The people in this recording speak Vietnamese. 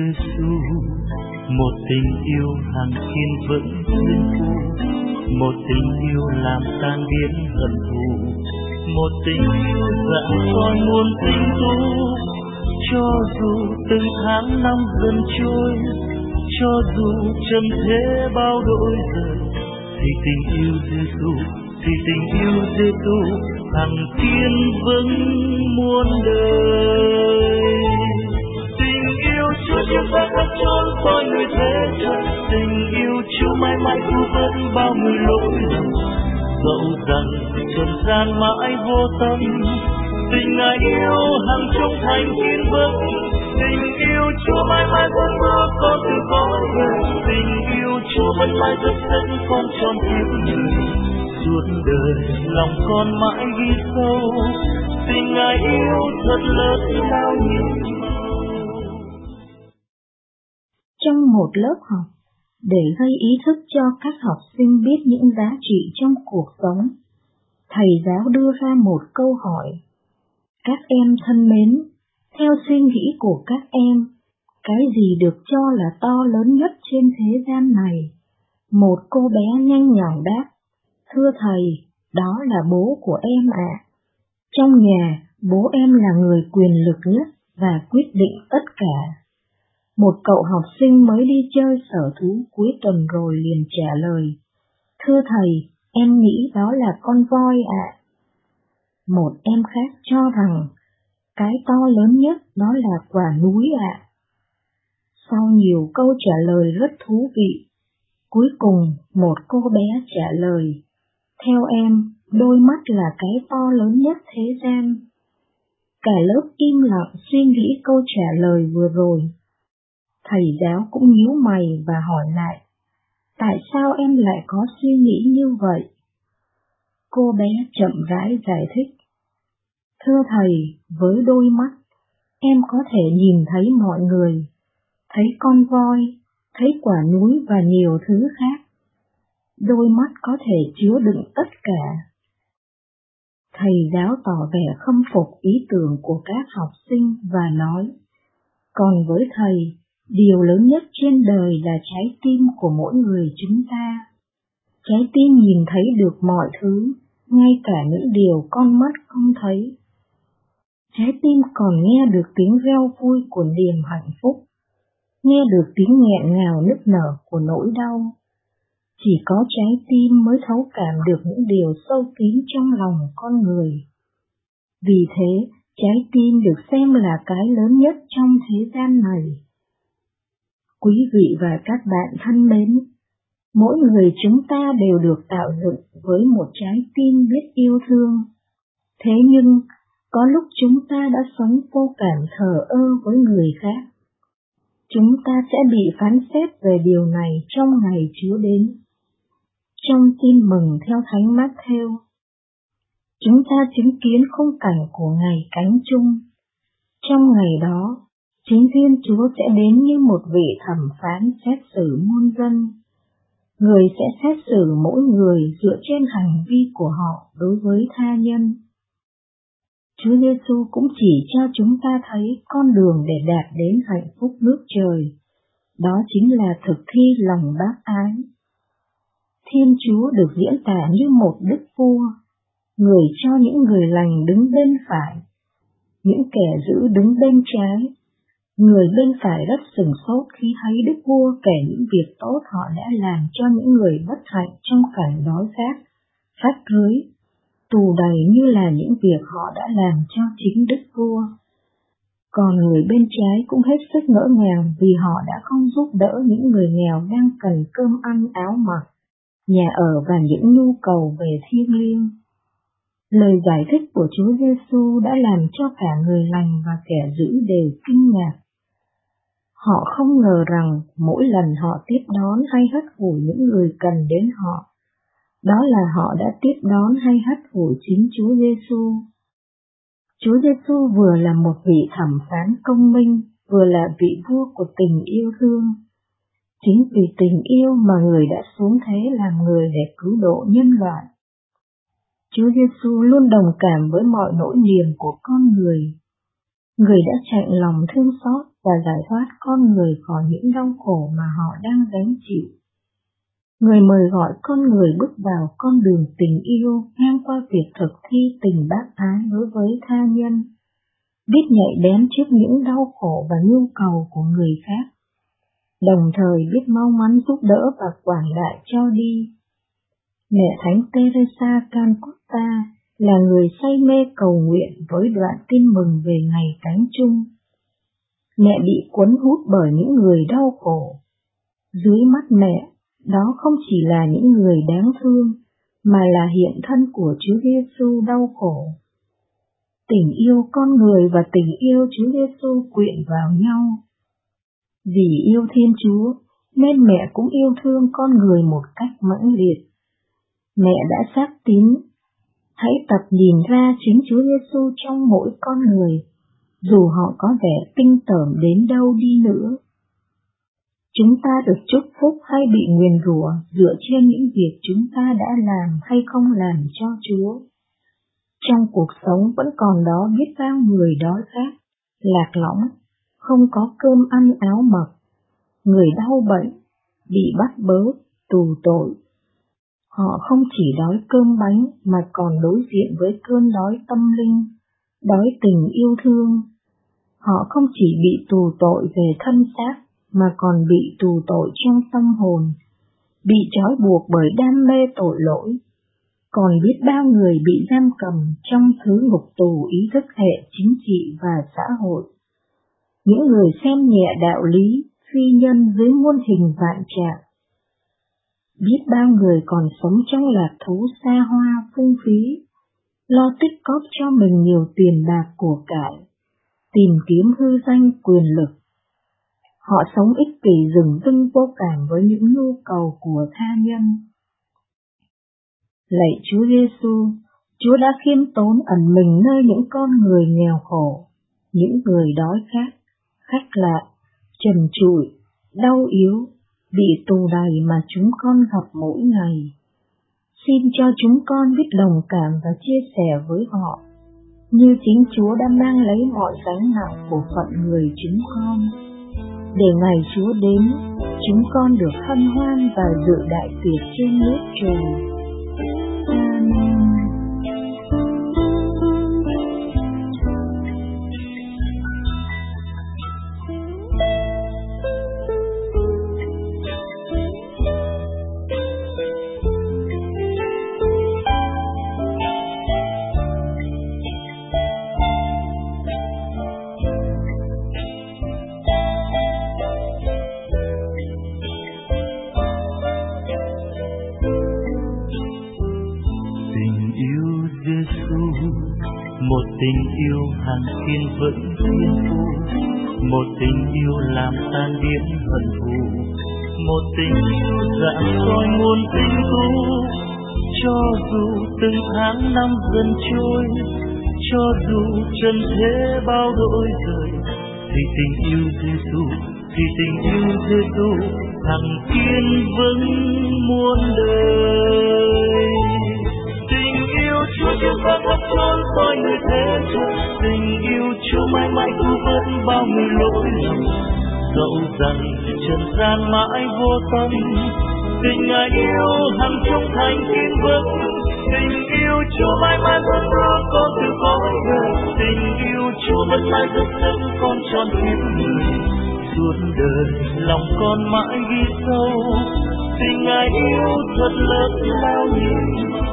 Giêsu, một tình yêu hàng thiên vẫn xuyên phu, một tình yêu làm tan biến hận thù, một tình yêu dạng soi muôn tình tú. Cho dù từng tháng năm dần trôi, cho dù trần thế bao đổi dời, thì tình yêu Giêsu, thì tình yêu Giêsu hằng thiên vững muôn đời. Tình yêu Chúa chiếm ra khắp chốn mọi người thế gian, tình yêu Chúa mãi mãi cứu vớt bao người lỗi lầm. Dẫu rằng trần gian mãi vô tâm, tình Ngài yêu hằng trong thành kiên vững. Tình yêu Chúa mãi mãi vẫn bước con từ cõi đời, tình yêu Chúa vẫn mãi rất dẫn con tròn kiếp người. Suốt đời lòng con mãi ghi sâu, tình Ngài yêu thật lớn lao nhiệm màu. Trong một lớp học, để gây ý thức cho các học sinh biết những giá trị trong cuộc sống, thầy giáo đưa ra một câu hỏi: các em thân mến, theo suy nghĩ của các em, cái gì được cho là to lớn nhất trên thế gian này? Một cô bé nhanh nhảu đáp: thưa thầy, đó là bố của em ạ. Trong nhà, bố em là người quyền lực nhất và quyết định tất cả. Một cậu học sinh mới đi chơi sở thú cuối tuần rồi liền trả lời: thưa thầy, em nghĩ đó là con voi ạ. Một em khác cho rằng cái to lớn nhất đó là quả núi ạ. Sau nhiều câu trả lời rất thú vị, cuối cùng một cô bé trả lời: theo em, đôi mắt là cái to lớn nhất thế gian. Cả lớp im lặng suy nghĩ câu trả lời vừa rồi. Thầy giáo cũng nhíu mày và hỏi lại: tại sao em lại có suy nghĩ như vậy? Cô bé chậm rãi giải thích: thưa thầy, với đôi mắt, em có thể nhìn thấy mọi người, thấy con voi, thấy quả núi và nhiều thứ khác. Đôi mắt có thể chứa đựng tất cả. Thầy giáo tỏ vẻ khâm phục ý tưởng của các học sinh và nói: còn với thầy, điều lớn nhất trên đời là trái tim của mỗi người chúng ta. Trái tim nhìn thấy được mọi thứ, ngay cả những điều con mắt không thấy. Trái tim còn nghe được tiếng reo vui của niềm hạnh phúc, nghe được tiếng nghẹn ngào nức nở của nỗi đau. Chỉ có trái tim mới thấu cảm được những điều sâu kín trong lòng con người. Vì thế, trái tim được xem là cái lớn nhất trong thế gian này. Quý vị và các bạn thân mến, mỗi người chúng ta đều được tạo dựng với một trái tim biết yêu thương. Thế nhưng, có lúc chúng ta đã sống vô cảm thờ ơ với người khác. Chúng ta sẽ bị phán xét về điều này trong ngày Chúa đến. Trong Tin Mừng theo Thánh Mát-thêu, chúng ta chứng kiến khung cảnh của ngày Cánh Chung. Trong ngày đó, chính Thiên Chúa sẽ đến như một vị thẩm phán xét xử muôn dân. Người sẽ xét xử mỗi người dựa trên hành vi của họ đối với tha nhân. Chúa Giêsu cũng chỉ cho chúng ta thấy con đường để đạt đến hạnh phúc nước trời. Đó chính là thực thi lòng bác ái. Thiên Chúa được diễn tả như một đức vua, người cho những người lành đứng bên phải, những kẻ dữ đứng bên trái. Người bên phải rất sửng sốt khi thấy đức vua kể những việc tốt họ đã làm cho những người bất hạnh trong cảnh đói khát, rách rưới, tù đầy như là những việc họ đã làm cho chính đức vua. Còn người bên trái cũng hết sức ngỡ ngàng vì họ đã không giúp đỡ những người nghèo đang cần cơm ăn áo mặc, nhà ở và những nhu cầu về thiêng liêng. Lời giải thích của Chúa Giêsu đã làm cho cả người lành và kẻ dữ đều kinh ngạc. Họ không ngờ rằng mỗi lần họ tiếp đón hay hất hủi những người cần đến họ, đó là họ đã tiếp đón hay hất hủi chính Chúa Giêsu. Chúa Giêsu vừa là một vị thẩm phán công minh, vừa là vị vua của tình yêu thương. Chính vì tình yêu mà người đã xuống thế làm người để cứu độ nhân loại. Chúa Giêsu luôn đồng cảm với mọi nỗi niềm của con người. Người đã chạnh lòng thương xót và giải thoát con người khỏi những đau khổ mà họ đang gánh chịu. Người mời gọi con người bước vào con đường tình yêu ngang qua việc thực thi tình bác ái đối với tha nhân, biết nhạy bén trước những đau khổ và nhu cầu của người khác, đồng thời biết mau mắn giúp đỡ và quản lại cho đi. Mẹ Thánh Teresa Calcutta là người say mê cầu nguyện với đoạn tin mừng về ngày cánh chung. Mẹ bị cuốn hút bởi những người đau khổ. Dưới mắt mẹ, đó không chỉ là những người đáng thương, mà là hiện thân của Chúa Giêsu đau khổ. Tình yêu con người và tình yêu Chúa Giêsu quyện vào nhau. Vì yêu Thiên Chúa, nên mẹ cũng yêu thương con người một cách mãnh liệt. Mẹ đã xác tín, hãy tập nhìn ra chính Chúa Giêsu trong mỗi con người, dù họ có vẻ tinh tởm đến đâu đi nữa. Chúng ta được chúc phúc hay bị nguyền rủa dựa trên những việc chúng ta đã làm hay không làm cho Chúa. Trong cuộc sống vẫn còn đó biết bao người đói khát, lạc lõng, không có cơm ăn áo mặc, người đau bệnh, bị bắt bớ, tù tội. Họ không chỉ đói cơm bánh mà còn đối diện với cơn đói tâm linh, đói tình yêu thương. Họ không chỉ bị tù tội về thân xác, mà còn bị tù tội trong tâm hồn, bị trói buộc bởi đam mê tội lỗi. Còn biết bao người bị giam cầm trong thứ ngục tù ý thức hệ chính trị và xã hội. Những người xem nhẹ đạo lý, phi nhân dưới muôn hình vạn trạng. Biết bao người còn sống trong lạc thú xa hoa phung phí, lo tích cóp cho mình nhiều tiền bạc của cải, tìm kiếm hư danh quyền lực. Họ sống ích kỷ dửng dưng vô cảm với những nhu cầu của tha nhân. Lạy Chúa Giêsu, Chúa đã khiêm tốn ẩn mình nơi những con người nghèo khổ, những người đói khát, khách lạ, trần trụi, đau yếu, bị tù đầy mà chúng con gặp mỗi ngày. Xin cho chúng con biết đồng cảm và chia sẻ với họ, như chính Chúa đã mang lấy mọi gánh nặng của phận người chúng con. Để ngày Chúa đến, chúng con được hân hoan và dự đại tiệc trên nước trời. Amen. Một tình yêu hàng thiên vẫn thiên phú, một tình yêu làm tan biến hận thù, một tình yêu rạng soi muôn tình thú. Cho dù từng tháng năm dần trôi, cho dù trần thế bao đổi rời, thì tình yêu Giêsu, thì tình yêu Giêsu hằng kiên vững muôn đời. Chúa chưa có khắp chốn tôi người thế Chúa, tình yêu Chúa mãi mãi cứu vớt bao người lỗi lầm. Dẫu rằng trần gian mãi vô tâm, tình Ngài yêu hằng trung thành kiên vững. Tình yêu Chúa mãi mãi vẫn đưa con từ cõi đời, tình yêu Chúa vẫn mãi giúp đỡ con tròn kiếp người. Suốt đời lòng con mãi ghi sâu, tình Ngài yêu thật lớn lao nhiêu.